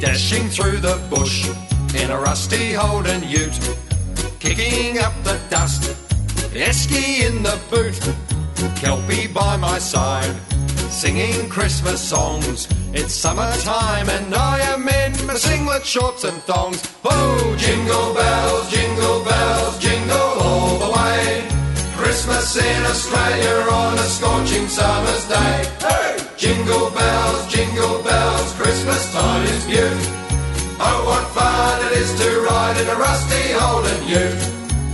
Dashing through the bush in a rusty Holden ute, kicking up the dust, Esky in the boot, Kelpie by my side, singing Christmas songs. It's summertime and I am in my singlet, shorts and thongs. Oh, jingle bells, jingle all the way. Christmas in Australia on a scorching summer's day. Hey! Jingle bells, Christmas time is beaut. Oh, what fun it is to ride in a rusty Holden ute.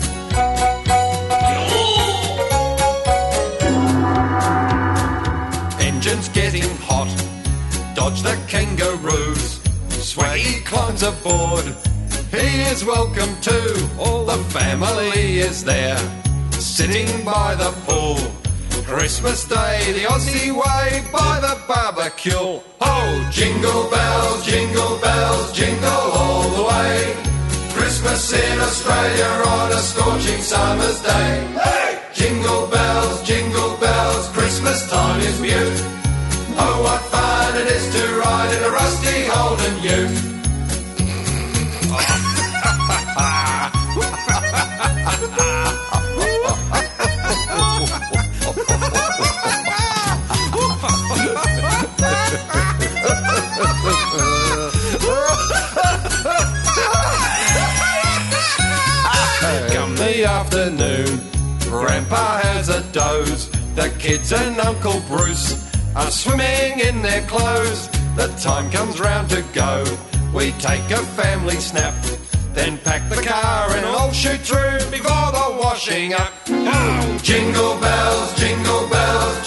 Engine's getting hot, dodge the kangaroos. Swaggy climbs aboard, he is welcome too. All the family is there, sitting by the pool. Christmas Day, the Aussie way, by the barbecue. Oh, jingle bells, jingle all the way. Christmas in Australia on a scorching summer's day. Hey! Jingle bells, Christmas time is beaut. Oh, what fun it is to ride in a rusty Holden ute. Come the afternoon, Grandpa has a doze. The kids and Uncle Bruce are swimming in their clothes. The time comes round to go, we take a family snap, then pack the car and all shoot through before the washing up. Oh, jingle bells,